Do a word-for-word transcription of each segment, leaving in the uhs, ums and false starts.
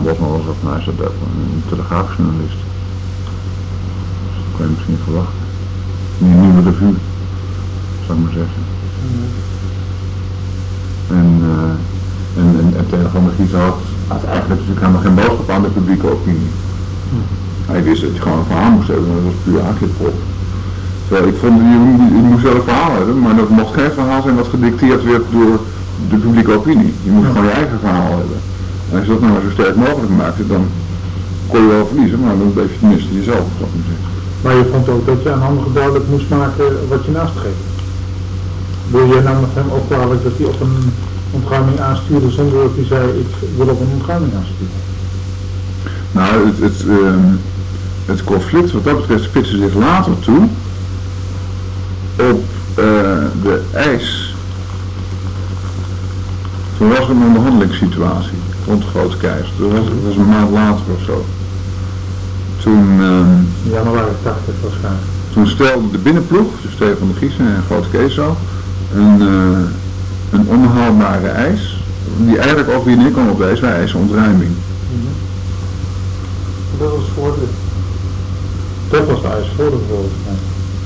Bosman was of nou is dat een telegraafjournalist. Dus dat kan je misschien niet verwachten. Een nieuwe revue, zou ik maar zeggen. Mm-hmm. En, uh, en, en, en Telegram de Giezer had, had eigenlijk natuurlijk helemaal geen boodschap aan de publieke opinie. Mm. Hij wist dat je gewoon een verhaal moest hebben, maar dat was puur aanklippop. Terwijl ik vond, je, je moest wel een verhaal hebben, maar dat mocht geen verhaal zijn wat gedicteerd werd door de publieke opinie. Je moest ja. gewoon je eigen verhaal hebben. En als je dat nou maar zo sterk mogelijk maakte, dan kon je wel verliezen, maar dan bleef je tenminste jezelf. Maar je vond ook dat je aan anderen duidelijk moest maken wat je nastreeft. Wil jij nou met hem ook kwalijk dat hij op een ontruiming aanstuurde zonder dat hij zei, ik wil op een ontruiming aansturen? Nou, het, het, uh, het conflict wat dat betreft spitste zich later toe op uh, de eis. Toen was er een onderhandelingssituatie rond de Grote Keizer. Dat was, dat was een maand later of zo. Toen, uh, januari tachtig waarschijnlijk. Toen stelde de binnenploeg, dus Stefan de Giezer en Grote Keizer, een, uh, een onhaalbare eis, die eigenlijk ook weer neerkwam op deze, wij eisen ontruiming. Mm-hmm. Dat was voor de... Dat was de eis voor de volgende.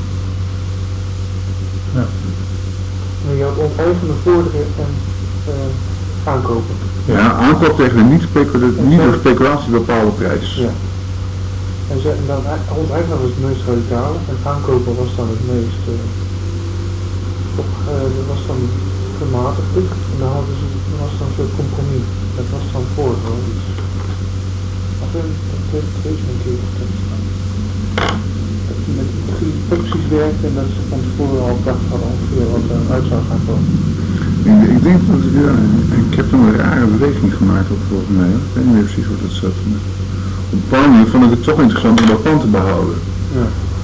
Ja. Je had onteigenen vorderen en uh, aankopen. Ja, ja, aankoop tegen een niet, specula- niet door speculatie bepaalde prijs. Ja. En, ze, en dan onteigenen was het meest radicale en aankopen was dan het meest... Uh, op, uh, dat was dan gematigd en dan hadden ze, dat was dan een soort compromis. Dat was dan voor wel iets. Of een, dat heeft twee een keer verteld. Dat je met die drie opties werkt en dat ze van tevoren al dacht hadden ongeveer wat er uit zou gaan komen. Ik, ik denk dat ik, ja, ik heb dan een rare beweging gemaakt op volgens mij. Ik weet niet meer precies hoe dat zat. Op een bepaalde manier vond ik het toch interessant om dat pand te behouden. Ja.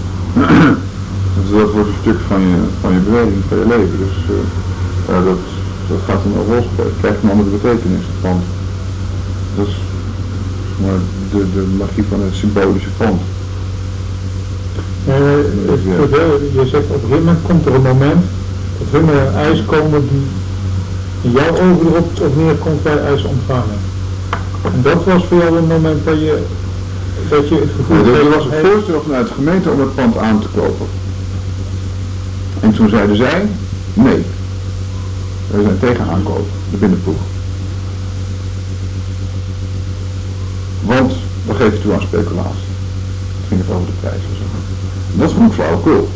Dat wordt een stuk van je, van je beweging, van je leven. Dus uh, uh, dat, dat gaat dan ook los. Het krijgt een andere betekenis. Want dat is maar de, de magie van het symbolische pand. Uh, je zegt op een gegeven moment komt er een moment dat hun uh, eis komen die in jouw ogen erop of neerkomt bij eis ontvangen. En dat was voor jou een moment dat je, dat je het gevoel had... Er was een voorstel vanuit de gemeente om het pand aan te kopen. En toen zeiden zij, nee. Wij zijn tegen aankoop, de binnenploeg. Want dan geef je toe aan speculatie. Het ging het over de prijs en zo. En dat vond ik flauwekul.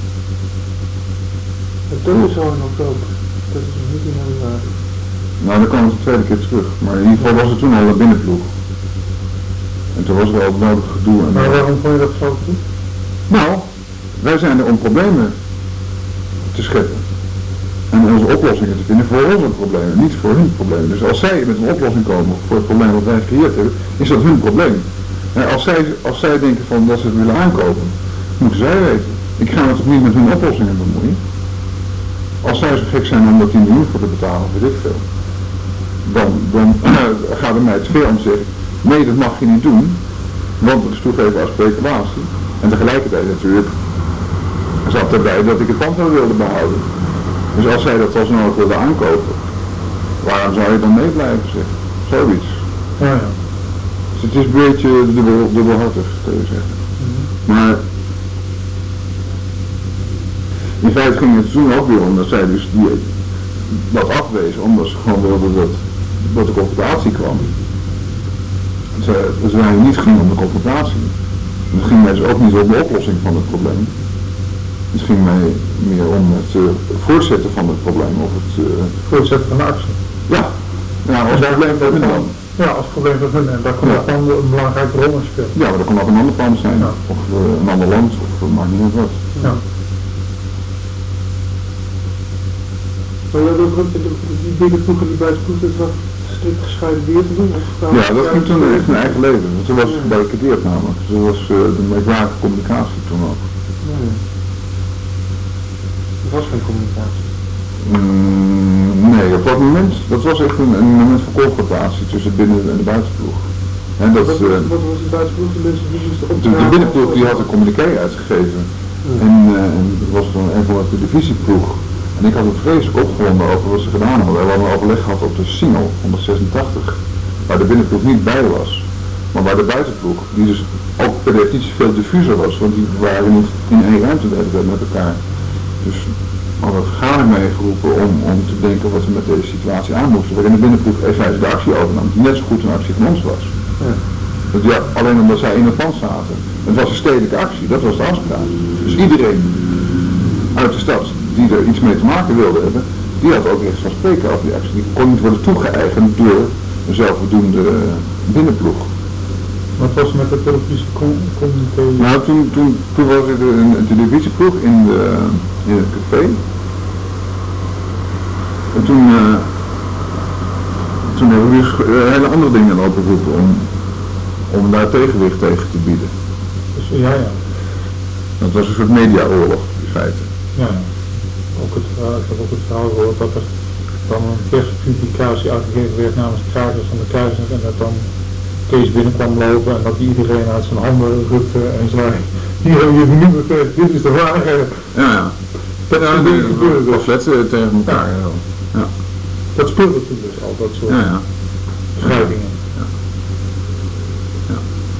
Het toen is al in oktober. Dat is nog niet in januari. Nou, dan kwam het de tweede keer terug. Maar in ieder geval was het toen al een binnenploeg. En toen was er al het nodige gedoe. En maar waarom vond je dat zo goed? Nou, wij zijn er om problemen te scheppen. En onze oplossingen te vinden voor onze problemen, niet voor hun problemen. Dus als zij met een oplossing komen voor het probleem wat wij gecreëerd hebben, is dat hun probleem. En als zij, als zij denken van dat ze het willen aankopen, moeten zij weten. Ik ga me toch niet met hun oplossingen bemoeien. Als zij zo gek zijn om daar tien miljoen voor te betalen, weet ik veel. Dan, dan uh, gaat er mij te veel om te zeggen, nee dat mag je niet doen, want het is toegeven als speculatie. En tegelijkertijd natuurlijk zat erbij dat ik het pand wel wilde behouden. Dus als zij dat als nodig wilden aankopen, waarom zou je dan mee blijven zeggen? Zoiets. Ja, ja. Dus het is een beetje dubbel, dubbelhartig, kun je zeggen. Mm-hmm. Maar in feite ging het toen ook weer om dat zij dus die, dat afwezen, omdat ze gewoon wilden dat, dat de confrontatie kwam. Ze, ze waren niet ging om de confrontatie. Het ging mij dus ook niet om de oplossing van het probleem. Het ging mij meer om het uh, voortzetten van het probleem of het... Uh, voortzetten van de actie. Ja, ja als probleem voor hun dan. Ja, als probleem voor hun en daar kan ja. dan een belangrijke rol in spelen. Ja, maar dat kan ook een ander pand zijn, ja. Of uh, een ander land, of uh, maakt niet uit wat. Ja. Maar je ook die binnenploeg en die buitenploeg, dat was strikt gescheiden weer te doen? Of ja, dat ging toen echt een eigen leven, want toen was het gebarricadeerd namelijk. Dus dat was uh, de merkwaardige communicatie toen ook. Ja. Er was geen communicatie. Mm, nee, op dat moment, dat was echt een, een moment van confrontatie tussen binnen- en de buitenploeg. En dat, wat, uh, wat was de buitenploeg? De mensen die moesten op de, de binnenploeg die had een communiqué uitgegeven. Ja. En, uh, en dat was dan een van de divisieploeg. En ik had het vreselijk opgewonden over wat ze gedaan hadden. We hadden een overleg gehad op de Singel, honderdzesentachtig. waar de binnenploeg niet bij was, maar waar de buitenploeg, die dus ook per definitie veel diffuser was, want die waren niet in één ruimte met elkaar. Dus we hadden vergadering meegeroepen om, om te denken wat we met deze situatie aan moesten, waarin de binnenploeg even de actie overnam, die net zo goed een actie van ons was. Ja. Dat, ja, alleen omdat zij in het pand zaten. Het was een stedelijke actie, dat was de afspraak. Dus iedereen uit de stad die er iets mee te maken wilde hebben, die had ook recht van spreken over die actie. Die kon niet worden toegeëigend door een zelfvoldoende binnenploeg. Wat was met de televisiecomité? Nou, toen, toen, toen was er een, een televisieploeg in, de, in het café. En toen, uh, toen hebben we dus hele andere dingen opgeroepen om, om daar tegenwicht tegen te bieden. Dus, ja, ja. Dat was een soort mediaoorlog in feite. Ja, ook het, uh, ik heb ook het verhaal gehoord dat er dan een perspublicatie uitgegeven werd namens de kruisers van de keizer en dat dan Kees binnenkwam lopen en dat iedereen uit zijn handen rukte en zei, hier heb je nu bevestigd, dit is de waarheid. Ja, ja. Dat ja, is gebeurde dus. Pamfletten tegen elkaar. Ja. Ja. Dat speelde toen dus al, dat soort ja, ja. schrijvingen. Ja. Ja.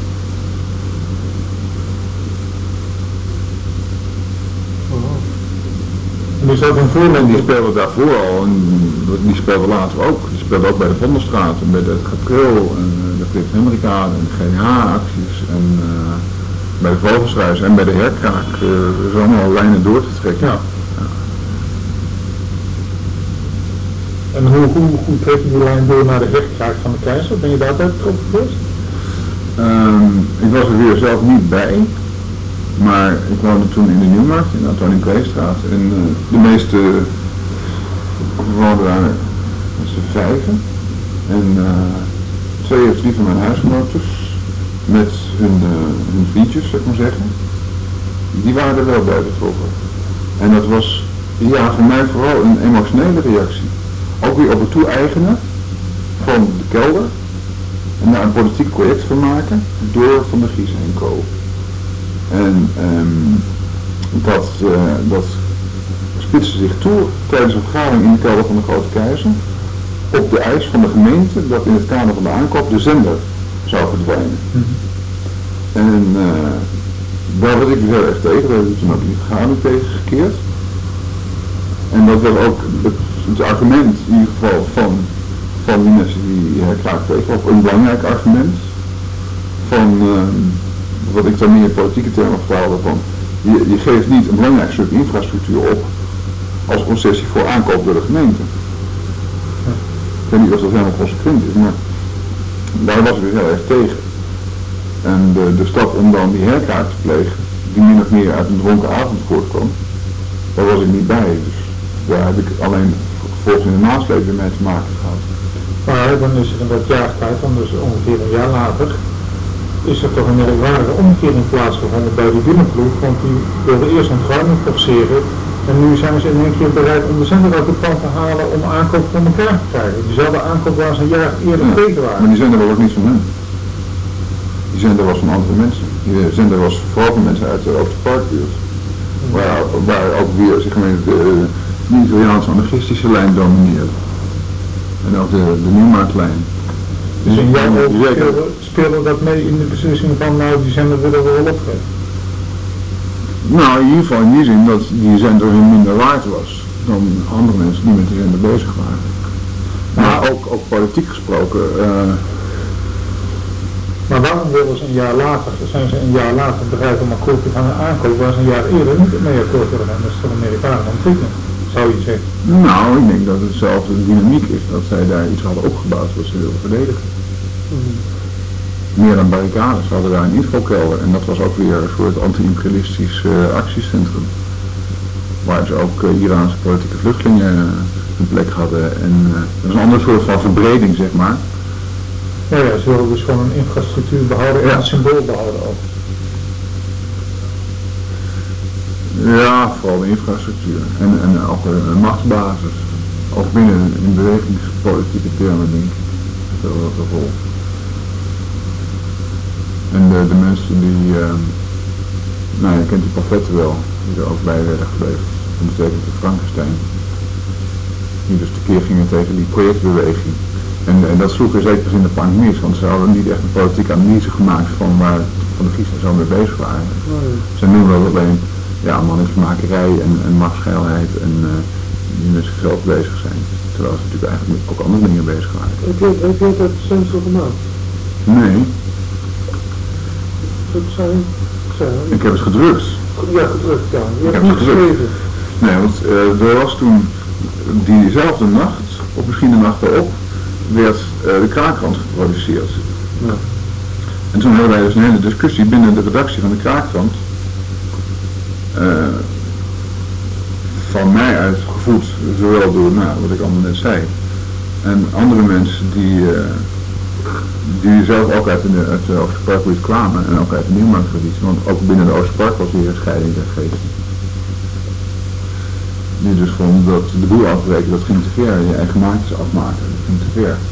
En die zat een voorland. Die speelde daarvoor al en die speelde later ook. Die speelde ook bij de Vondelstraat en bij de Gapril en de Frits Hendrikade en de G N H-acties en uh, bij de Vogelstruis en bij de Herkraak. Uh, er zijn allemaal lijnen door te trekken. Ja. Ja. En hoe, hoe, hoe trek je die lijn door naar de Herkraak van de Keizer? Ben je daar altijd betrokken geweest? Um, ik was er weer zelf niet bij. Maar ik woonde toen in de Nieuwmarkt, in de Antonie Preestraat. En uh, de meeste woonden daar met z'n vijven. En uh, twee of drie van mijn huisgenoten, met hun, uh, hun vriendjes, zeg maar zeggen, die waren er wel bij betrokken. En dat was, ja, voor mij vooral een emotionele reactie. Ook weer op het toe-eigenen van de kelder en daar een politiek project van maken door Van der Gies en Co. En um, dat, uh, dat spitste zich toe tijdens een vergadering in de kelder van de Grote Keizer op de eis van de gemeente dat in het kader van de aankoop de zender zou verdwijnen. Mm-hmm. En uh, daar was ik dus heel erg tegen, daar heb ik toen ook in de vergadering tegengekeerd. En dat was ook het, het argument in ieder geval van, van die mensen die herklaagd tegen, ook een belangrijk argument van uh, wat ik dan meer in politieke termen vertaalde van, je, je geeft niet een belangrijk stuk infrastructuur op als concessie voor aankoop door de gemeente. Ik weet niet of dat helemaal consequent is, maar daar was ik dus heel erg tegen. En de, de stap om dan die herkraak te plegen, die min of meer uit een dronken avond voortkwam, daar was ik niet bij. Dus daar heb ik alleen volgens in de nasleep weer mee te maken gehad. Maar dan is er in dat jaartijd, dan dus ongeveer een jaar later, is er toch een merkwaardige omkering plaatsgevonden bij die binnenploeg, want die wilden eerst een verruiming forceren en nu zijn ze in één keer bereid om de zender uit het pand te halen om aankoop voor elkaar te krijgen. Diezelfde aankoop waar ze een jaar eerder ja, tegen waren. Maar die zender was ook niet van hen. Die zender was van andere mensen. Die zender was vooral van mensen uit de Oosterparkbuurt. Waar, waar ook weer zeg maar, de, de Italiaanse anarchistische lijn domineerde. En ook de, de Nieuwmarktlijn. Dus in jouw ogen speelde, speelde dat mee in de beslissing van nou die zender willen we wel opgeven? Nou in ieder geval in die zin dat die zender hun minder waard was dan andere mensen die met de zender bezig waren. Maar ook, ook politiek gesproken. Uh, maar waarom wilden ze een jaar later, zijn ze een jaar later bereid om akkoord te gaan aankopen waar ze een jaar eerder niet mee akkoord willen gaan? Dat is voor de Amerikanen ontwikkeling, zou je zeggen. Nou, ik denk dat het zelf de dynamiek is dat zij daar iets hadden opgebouwd wat ze wilden verdedigen. Mm-hmm. Meer dan barricades hadden daar een infokelder en dat was ook weer een soort anti-imperialistisch uh, actiecentrum. Waar ze ook uh, Iraanse politieke vluchtelingen uh, een plek hadden en uh, dat is een ander soort van verbreding zeg maar. Ja, ja, ze wilden dus gewoon een infrastructuur behouden en ja. Een symbool behouden ook. Ja, vooral de infrastructuur en, en ook een machtsbasis. Ook binnen in bewegingspolitieke termen denk ik. Dat was een rol. En de, de mensen die, uh, nou je kent die pamfletten wel, die er ook bij werden gebleven. Dat betekent de Frankenstein. Die dus tekeer gingen tegen die projectbeweging. En, en dat sloeg er zeker in de plank mis, want ze hadden niet echt een politieke analyse gemaakt van waar Van de Vries en zo mee bezig waren. Nee. Ze noemden dat alleen ja, mannetjesmakerij en, en machtsgeilheid en uh, die met zichzelf bezig zijn. Terwijl ze natuurlijk eigenlijk met ook andere dingen bezig waren. Heb je, heb je dat stencil gemaakt? Nee. Dat zijn, zijn, ik heb het gedrukt. Ja, gedrukt, ja. Je ik hebt heb niet het gedrukt. geschreven. Nee, want uh, er was toen diezelfde nacht, of misschien de nacht daarop, werd uh, de Kraakkrant geproduceerd. Ja. En toen hadden wij dus een hele discussie binnen de redactie van de Kraakkrant. Uh, van mij uitgevoerd, zowel door nou, wat ik allemaal net zei. En andere mensen die, uh, die zelf ook uit de, uit de Oosterparkbuurt kwamen en ook uit de Nieuwmarkttraditie, want ook binnen de Oosterpark was hier een scheiding der geesten. Die dus vonden dat de boel afbreken, dat ging te ver, je eigen maatjes afmaken, dat ging te ver.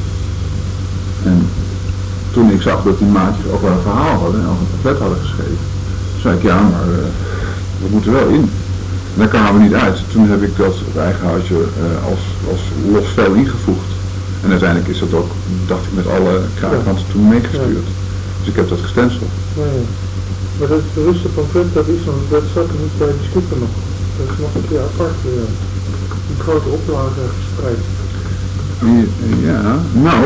En toen ik zag dat die maatjes ook wel een verhaal hadden en ook een pamflet hadden geschreven, zei ik ja, maar uh, we moeten wel in. En daar kwamen we niet uit. Toen heb ik dat op eigen houtje uh, als, als los vel ingevoegd. En uiteindelijk is dat ook, dacht ik, met alle Kraakranten ja. toen meegestuurd. Ja. Dus ik heb dat gestenceld. Nee, maar dat bewuste pamflet, dat is dan, dat zat er niet bij de skipper nog. Dat is nog een keer apart, uh, een grote oplage verspreid. Ja, nou,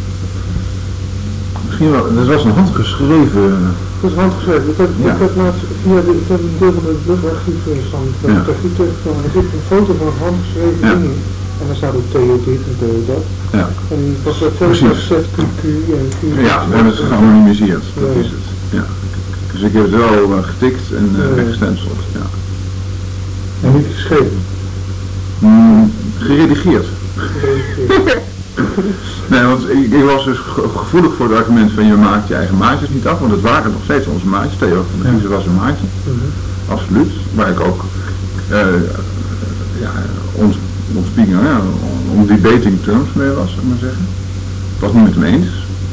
misschien wel, dat was een handgeschreven. Dat is handgeschreven. Ik heb, ja. ik heb laatst via de, ik heb een deel van het luchtarchief van de ja. archief tegengekomen. Er zit een foto van een handgeschreven ja. ding in. En daar staat ook Theo dit en Theo dat. Ja. En was dat zelfs Z Q Q en Q. Ja, we hebben het geanonimiseerd. Dat ja. is het. Ja. Dus ik heb het wel uh, getikt en uh, ja. weggestenceld. Ja. En niet geschreven? Mm, geredigeerd. Geredigeerd. Nee, want ik, ik was dus gevoelig voor het argument van je maakt je eigen maatjes niet af, want het waren nog steeds onze maatjes. Theo van de Vries was een maatje, mm-hmm. absoluut. Waar ik ook uh, ja, ons, ons speaking, ja, om debating terms mee was, zou ik maar zeggen. Ik was niet met hem eens,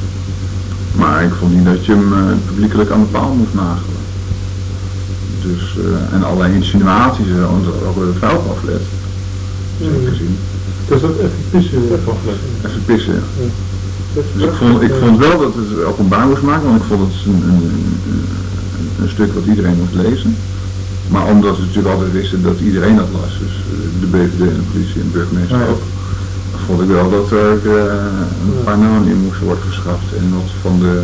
maar ik vond niet dat je hem uh, publiekelijk aan de paal moest nagelen. Dus, uh, en allerlei insinuaties, uh, ook het vuilpamflet, dat heb ik gezien. Dus dat even pissen pamflet. Even pissen, ja. ja. Dus ik vond, ik vond wel dat het openbaar moest maken, want ik vond het een, een, een, een stuk wat iedereen moest lezen. Maar omdat we natuurlijk altijd wisten dat iedereen dat las, dus de B V D en de politie en de burgemeester ja, ja. ook, vond ik wel dat er uh, een ja. paar namen in moesten worden verschaft en wat van de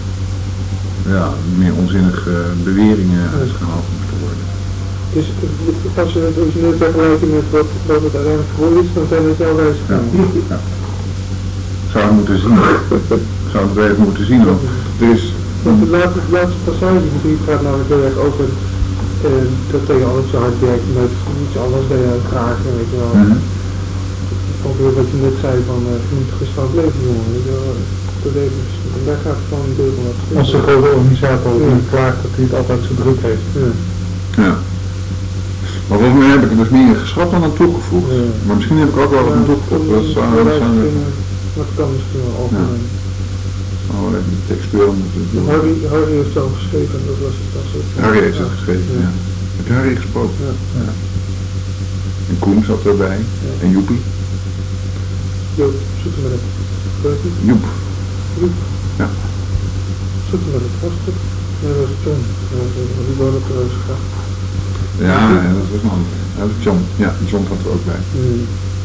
ja, meer onzinnige beweringen ja. uitgehaald moesten worden. Dus als je het origineel vergelijkt met wat, wat het uiteindelijk geworden is, dan zijn het jouw wijze van. Ja, ja. Zou het moeten zien. Zou het even moeten zien. Want er is... Want de laatste, de laatste passage die brief gaat namelijk heel erg over uh, dat tegen alles zo hard werkt met iets anders dan je graag, weet je wel. Mm-hmm. Over wat je net zei van uh, je moet gestand leven jongen, weet je wel. Dat even, daar gaat gewoon een deel van wat. Onze grote organisator ja. die klaagt dat hij het altijd zo druk heeft. Ja. ja. Maar volgens mij heb ik er dus meer geschrapt dan aan toegevoegd. Ja. Maar misschien heb ik ook wel wat ja, aan toegevoegd. Dat zou dat kan misschien wel algemeen. Ja. Oh, even de textueel moeten doen. Harry, Harry heeft het al geschreven, dat was het als het. Harry heeft het ja. geschreven, ja. ja. Heb je Harry gesproken? Ja. ja. En Koen zat erbij. Ja. En Joepie. Joep, zoek hem maar op. Joep. Joep. Ja. Zoek hem maar op, was het? Nee, dat was John. Die woonde op de Rozengracht. Ja, ja, dat was een ander. Dat was John. Ja, John zat er ook bij. Mm.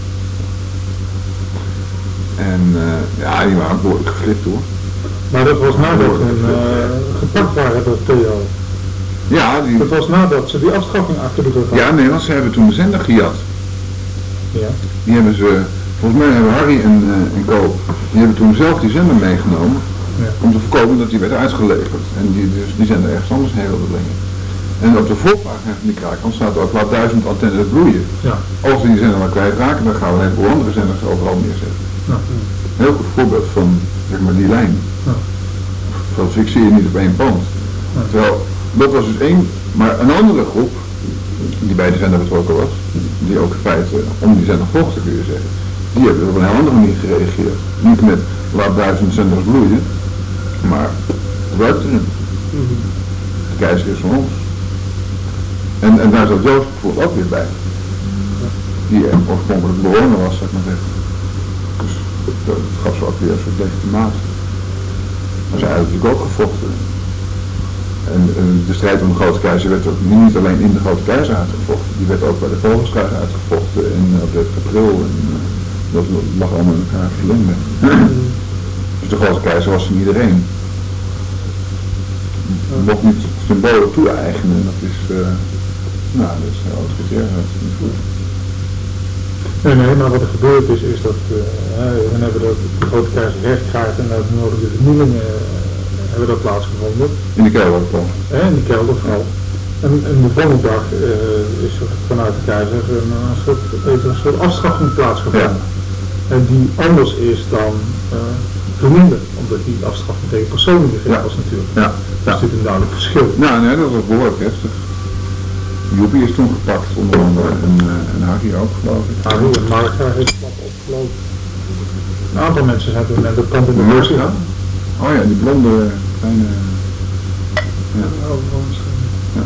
En uh, ja, die waren behoorlijk geflipt hoor. Maar dat was nadat ze uh, gepakt waren door Theo. Ja, die... Dat was nadat ze die afschaffing achter de rug hadden. Ja, nee, want ze hebben toen de zender gejat. Ja. Die hebben ze, volgens mij hebben Harry en, uh, en Co, die hebben toen zelf die zender meegenomen. Ja. Om te voorkomen dat die werd uitgeleverd. En die dus die zender ergens anders heen wilden brengen. En op de voorpagina van die Kraakkrant staat ook laat duizend antennes bloeien. Ja. Als we die zender maar kwijtraken, dan gaan we een heleboel andere zenders overal neerzetten. Ja. Een heel goed voorbeeld van zeg maar, die lijn. Ja. Dat fixeer je niet op één pand. Ja. Terwijl, dat was dus één, maar een andere groep, die bij de zender betrokken was, die ook in feite om die zender volgde kun je zeggen, die hebben op een heel andere manier gereageerd. Niet met laat duizend zenders bloeien, maar gebruik erin. Mm-hmm. De keizer is van ons. En, en daar zat Joost bijvoorbeeld ook weer bij. Die oorspronkelijk bewoner was, zeg maar zeggen. Dus dat gaf ze ook weer een soort legitimatie. Maar zij hadden natuurlijk ook gevochten. En, en de strijd om de grote keizer werd ook niet alleen in de grote keizer uitgevochten, die werd ook bij de vogelstruis uitgevochten in op dertig april. En, uh, dat lag allemaal in elkaar verlengd. Dus de grote keizer was van iedereen. Je mocht niet symbolen toe-eigenen, dat is, uh, nou, dat is heel autoritair. Nee, nee, maar wat er gebeurd is, is dat uh, we hebben dat de grote keizer recht krijgt en uit de nodige vernielingen uh, hebben dat plaatsgevonden. In de kelder toch? Eh, in de kelder vooral. En, en de volgende dag uh, is er vanuit de keizer een, een, soort, een soort afstraffing plaatsgevonden. Ja. En die anders is dan uh, verminder, omdat die afstraffing tegen personen gericht ja. was natuurlijk. Ja. Dus ja. Dit is een duidelijk verschil. Nou, nee, dat was behoorlijk heftig. Joepie is toen gepakt, onder andere, en, uh, en Harry ook, geloof ik. Harry en Marga heeft dat opgelopen. Een aantal mensen zijn toen net de kant in de beurs gegaan. Oh ja, die blonde, kleine... Ja. Ja.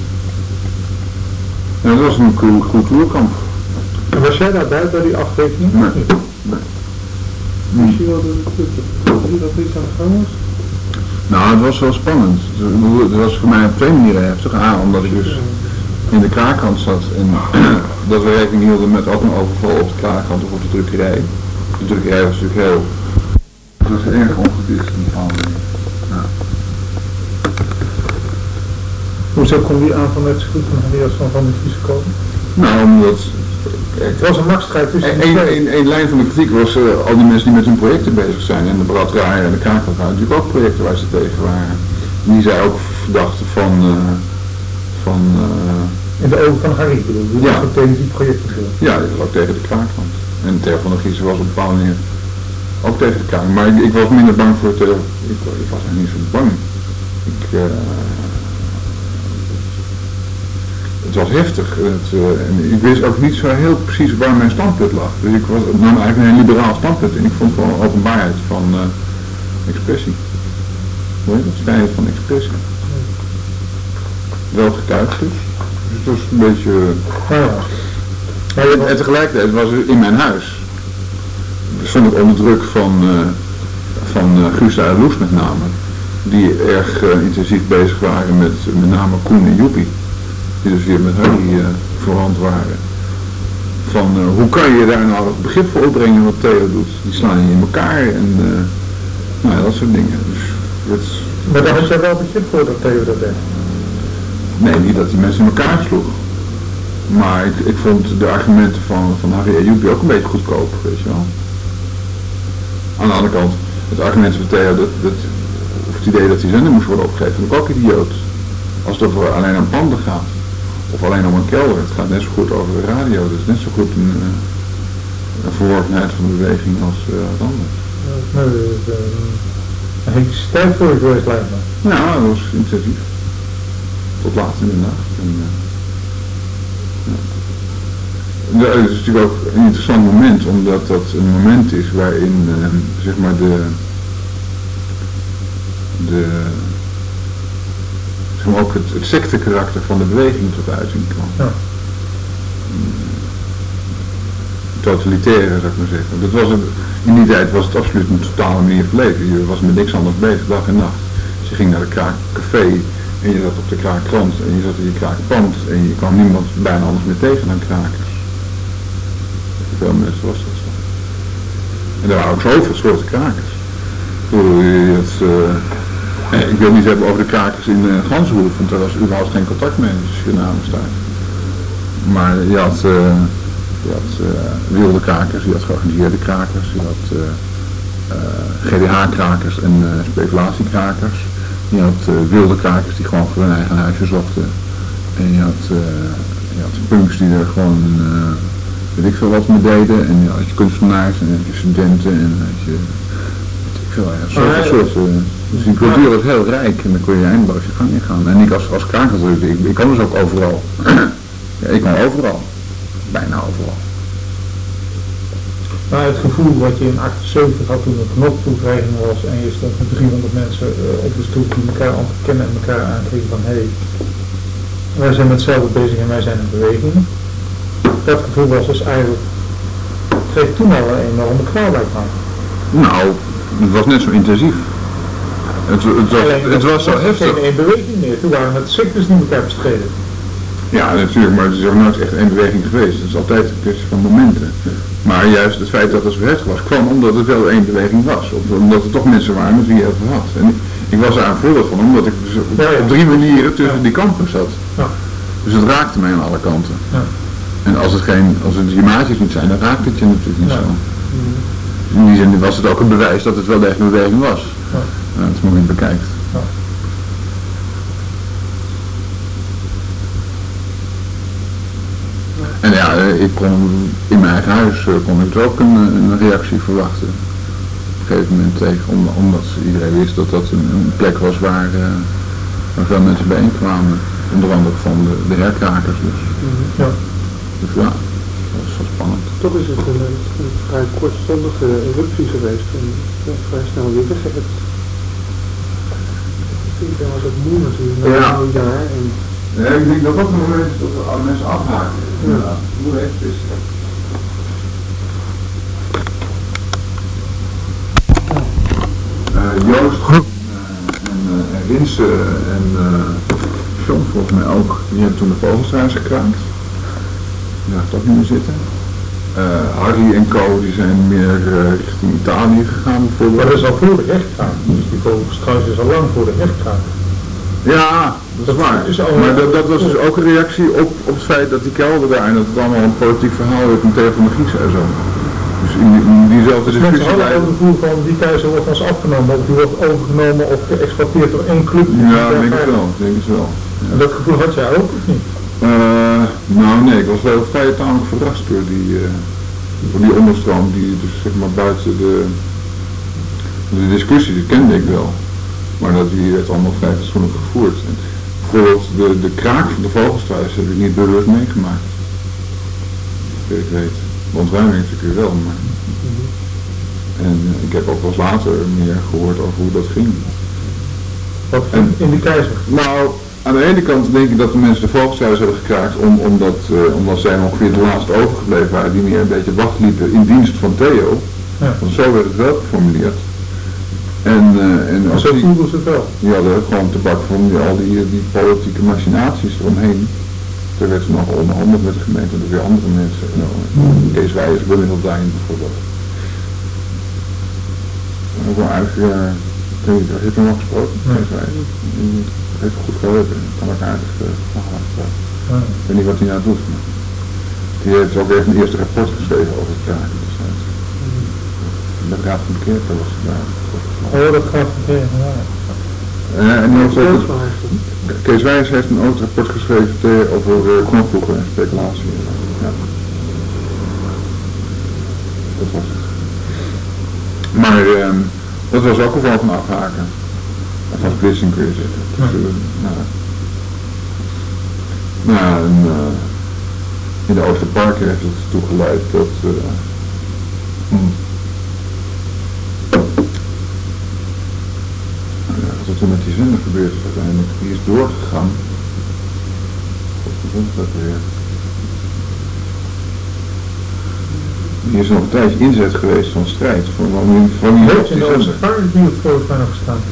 Ja, dat was een cool, cultuurkamp. En was jij daarbij bij die aftekening? Nee. Nee. Wist je wel dat dat iets aan de gang was? Nou, het was wel spannend. Het was voor mij op twee manieren heftig. A, omdat ik dus in de kraakhand zat en dat we rekening hielden met ook een overval op de kraakhand of op de drukkerij. De drukkerij was natuurlijk heel... Het was erg ongedicht in van. Ja. Hoezo kon die aanval net zo goed van die als van Van de Vries komen? Nou, omdat... Het was een machtsstrijd tussen de twee. Een lijn van de kritiek was uh, al die mensen die met hun projecten bezig zijn. En de braderij en de kraakhand waren natuurlijk ook projecten waar ze tegen waren. En die zij ook verdachten van... Uh, van uh, in de ogen van Harry bedoel je? Ja. Ook tegen die projecten bedoel. Ja, die was ook tegen de kraakhand. En Ter van der Giezen was op een bepaalde manier ook tegen de kraakhand. Maar ik, ik was minder bang voor het... Uh, ik, ik was er niet zo bang. Ik... Uh, Het was heftig. Het, uh, en ik wist ook niet zo heel precies waar mijn standpunt lag. Dus ik was, nam eigenlijk een heel liberaal standpunt en ik vond gewoon openbaarheid van uh, expressie. Hoe heet dat? Vrijheid van expressie. Wel getuigd dus. Dus het was een beetje... Uh, en, en tegelijkertijd was het in mijn huis. Stond ik onder druk van, uh, van uh, Gusta en Loes met name. Die erg uh, intensief bezig waren met met name Koen en Joepie. Die dus weer met Harry uh, verwant waren. Van uh, hoe kan je daar nou het begrip voor opbrengen wat Theo doet? Die slaan je in elkaar en uh, nou ja, dat soort dingen. Dus, het, maar daar had jij wel begrip voor dat Theo dat deed? Nee, niet dat hij mensen in elkaar sloeg. Maar ik, ik vond de argumenten van, van Harry en Joepie ook een beetje goedkoop, weet je wel. Aan de andere kant, het argument van Theo, dat, dat, of het idee dat die zender moest worden opgegeven, vond ik ook idioot. Als het over alleen om panden gaat. Of alleen om een kelder. Het gaat net zo goed over de radio. Dus net zo goed een, uh, een verworvenheid van de beweging als uh, wat anders. Nee, dat is een hele sterk voor je geweest lijkt me. Ja, dat was intensief. Tot laat in de nacht. En, uh, ja. Ja, het is natuurlijk ook een interessant moment, omdat dat een moment is waarin uh, zeg maar de de zeg maar ook het, het sectekarakter van de beweging tot uiting kwam. Ja. Totalitaire, zou ik maar zeggen. Dat was het, in die tijd was het absoluut een totale manier van leven. Je was met niks anders bezig, dag en nacht. Dus je ging naar de kraakcafé en je zat op de kraakkrant en je zat in je kraakpand en je kwam niemand bijna anders meer tegen dan krakers. Voor veel mensen was dat zo. En er waren ook zoveel soorten krakers. Je had, uh, ik wil niet hebben over de krakers in uh, Ganshoef, want daar was überhaupt geen contact mee als je naam staat. Maar je had, uh, je had uh, wilde krakers, je had georganiseerde krakers, je had uh, uh, G D H-krakers en uh, speculatiekrakers. Je had uh, wilde krakers die gewoon voor hun eigen huisje zochten. En je had, uh, je had punks die er gewoon, uh, weet ik veel wat mee deden. En je had je kunstenaars en je studenten en je, weet ik veel, ja, soorten, soorten. Dus die cultuur was heel rijk en dan kon je eindeloos je gang in gaan. En ik als, als kraker, ik, ik kan dus ook overal. Ja, ik kan overal. Bijna overal. Maar het gevoel wat je in achtenzeventig had toen het knoptoekrijging was en je stond met driehonderd mensen uh, op de stoep die elkaar kennen en elkaar aankregen van hé, hey, wij zijn met hetzelfde bezig en wij zijn een beweging. Dat gevoel was dus eigenlijk, kreeg toen al een enorme kwaadheid van. Nou, het was net zo intensief. Het, het, was, Alleen, het was zo heftig. geen één beweging meer. Toen waren het sectors die elkaar bestreden. Ja, natuurlijk, maar het is ook nooit echt één beweging geweest. Het is altijd een kwestie van momenten. Maar juist het feit dat het zo heftig was, kwam omdat het wel één beweging was. Of omdat er toch mensen waren met wie je het had. En ik, ik was daar een voorbeeld van, omdat ik dus op, ja, ja. op drie manieren tussen ja. die kampen zat. Ja. Dus het raakte mij aan alle kanten. Ja. En als het, geen, als het je maatjes niet zijn, dan raakt het je natuurlijk niet ja. zo. In die zin was het ook een bewijs dat het wel echt een beweging was. Ja. Uh, het moment bekijkt. Ja. En ja, ik kon in mijn eigen huis kon ik er ook een, een reactie verwachten. Op een gegeven moment tegen, om, omdat iedereen wist dat dat een, een plek was waar, uh, waar veel mensen bijeenkwamen. Onder andere van de, de herkrakers dus. Ja. Dus ja, dat was wel spannend. Toch is het een, een vrij kortstondige eruptie geweest en uh, vrij snel weer weggeëpt. Iedereen was ook moe natuurlijk, na ja. een jaar. En ja, ik denk dat dat een moment is dat alle mensen afhaken. Ja, ja. Hoe echt is het? Uh, Joost uh, en, uh, en Rinse en uh, John volgens mij ook, die hebben toen de vogelstruis gekraakt. Die gaat ook niet meer zitten. Uh, Harry en Co die zijn meer uh, richting Italië gegaan bijvoorbeeld. Maar dat is al voor de rechtszaak. Dus die vogelstruis is al lang voor de rechtszaak. Ja, dat is waar. Is al, maar dat, dat was dus ook een reactie op, op het feit dat die kelder daar en dat het allemaal een politiek verhaal werd met tegen van de Griekse en zo. Dus in, die, in diezelfde dus discussie... mensen hadden ook het gevoel van die keizer wordt ons afgenomen, of die wordt overgenomen of geëxploiteerd door één club. Ja, ik denk het wel, denk het wel. Ja. En dat gevoel had jij ook, of niet? Uh, nou nee, ik was wel vrij tamelijk verrast door die, uh, door die onderstroom die dus zeg maar buiten de, de discussie, die kende ik wel. Maar dat die werd allemaal vrij fatsoenlijk gevoerd. En bijvoorbeeld de, de kraak van de vogelstruis heb ik niet bewust meegemaakt. Dat ik weet. De ontruiming natuurlijk wel, maar... En uh, ik heb ook wel eens later meer gehoord over hoe dat ging. Wat en, in de keizer? Nou, aan de ene kant denk ik dat de mensen de vogelstruis hebben gekraakt om, omdat, uh, omdat zij ongeveer de laatste overgebleven waren die meer een beetje wacht liepen in dienst van Theo. Ja. Want zo werd het wel geformuleerd. En, uh, en maar zo die, voelden ze het wel? Die hadden gewoon te bak van die, al die, die politieke machinaties eromheen. Er werd ze nog onderhandeld met de gemeente door weer andere mensen. Nou, mm. Kees Wijers, Willemildijn bijvoorbeeld. Ook wel aardig, ja, ik weet niet, heb je nog gesproken? Nee. Kees Wijers. Dat heeft goed geholpen, dat kan ook aardig verhaal uh, mm. Ik weet niet wat hij nou doet. Maar die heeft ook even een eerste rapport geschreven over het kraken destijds. Mm. Dat gaat van de kerk, was het daar. Oh, dat gaat van de kerk, Uh, en heeft ook, Kees Wijers heeft een oud rapport geschreven te, over uh, knopvloegen en speculatie. Ja. Dat was het. Maar uh, dat was ook een vorm van afhaken. Of van splitsing kun je zeggen. Dus, uh, nou, nou en, uh, in de Oosterparken heeft het ertoe geleid dat... Uh, hmm, wat er met die zender gebeurd is uiteindelijk, die is doorgegaan. God, hoe is dat weer? Die is nog een tijdje inzet geweest van strijd, van van, van die Weet je in onze varken die op volgens mij nog gestaan?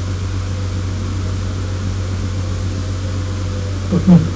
Of niet?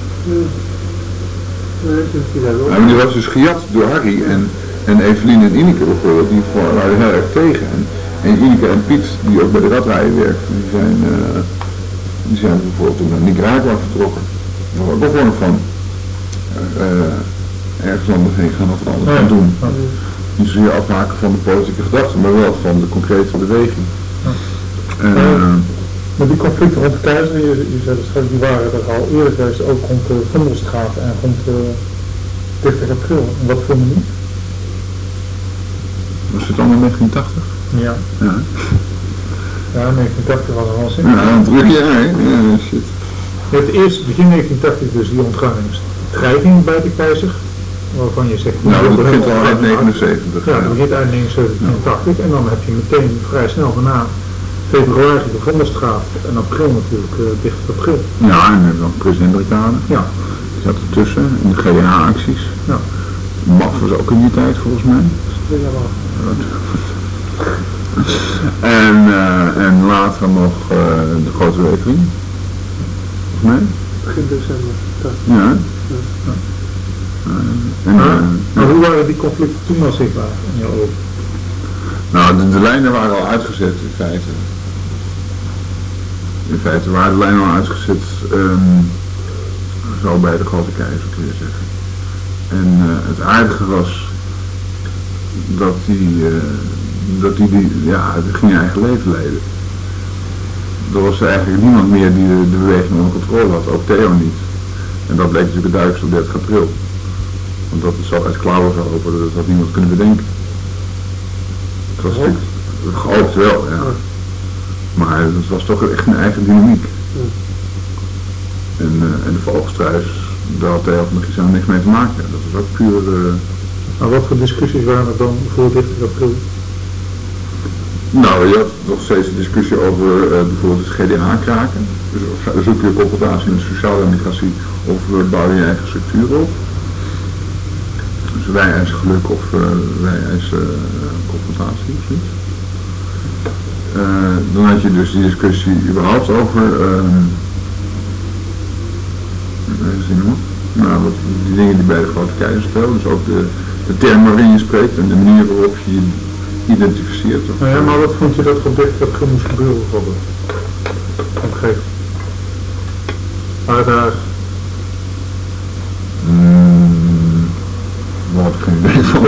Ja, maar die was dus gejat door Harry en, en Evelien en Ineke bijvoorbeeld, die waren heel erg tegen. En, En Ineke en Piet, die ook bij de radrijen werken, die zijn, uh, die zijn bijvoorbeeld toen naar Nicaragua vertrokken. Dat was ook een vorm van uh, uh, ergens anders heen gaan of wat anders gaan doen. Ja. Niet zozeer afhaken van de politieke gedachten, maar wel van de concrete beweging. Ja. En, uh, maar die conflicten rond de keizer, je, je zei dat die waren er al eerder geweest, ook rond de Vondelstraat en rond de dertig april. En wat voor manier? Was het allemaal negentien tachtig? Ja. Ja. Ja, negentien tachtig was er al zin. Ja, een druk jaar, hè? Ja, shit. Je hebt eerst begin negentien tachtig dus die ontruimingsdreiging bij de keizer, waarvan je zegt... Nou, dat begint al eind negenenzeventig. Ja, dat begint eind negenenzeventig en dan heb je meteen vrij snel daarna februari de Vondelstraat en april natuurlijk, uh, dicht op april. Ja, en dan heb je nog president-brigade. Ja. Die zat ertussen, en de G N H-acties. Ja. M A F was ook in die tijd volgens mij. Ja, en, uh, en later nog uh, de grote rekening. Nee? Begin december. Ja. ja. Uh, en, uh, maar hoe waren die conflicten toen al zichtbaar in jouw ogen? Nou, de, de lijnen waren al uitgezet in feite. In feite waren de lijnen al uitgezet, um, zo bij de grote keizer kun je zeggen. En uh, het aardige was dat die, uh, dat die, die, ja, die ging eigen leven leiden. Er was eigenlijk niemand meer die de, de beweging onder controle had, ook Theo niet. En dat bleek natuurlijk het duidelijkst op dertig april. Want dat het zo uit klauwen zou lopen, dat had niemand kunnen bedenken. Het was natuurlijk, gehoopt wel, ja. Maar het was toch echt een eigen dynamiek. En, uh, en de vogelstruis, daar had Theo van de Giesaan niks mee te maken. Dat was ook puur... Uh... Maar wat voor discussies waren er dan voor dertig april? Nou, je had nog steeds een discussie over uh, bijvoorbeeld het G D A kraken. Dus zoek je confrontatie met de sociaaldemocratie of uh, bouw je je eigen structuur op. Dus wij eisen geluk of uh, wij eisen uh, confrontatie of zoiets. Uh, dan had je dus die discussie überhaupt over uh, even zien hoor. Nou, wat, die dingen die bij de grote keizer spelen, dus ook de, de term waarin je spreekt en de manier waarop je je identificeert. Nou ja, maar wat vond je dat op dertig april moest gebeuren bijvoorbeeld? Omgeven. Maar daar... Mm, wat geen idee van.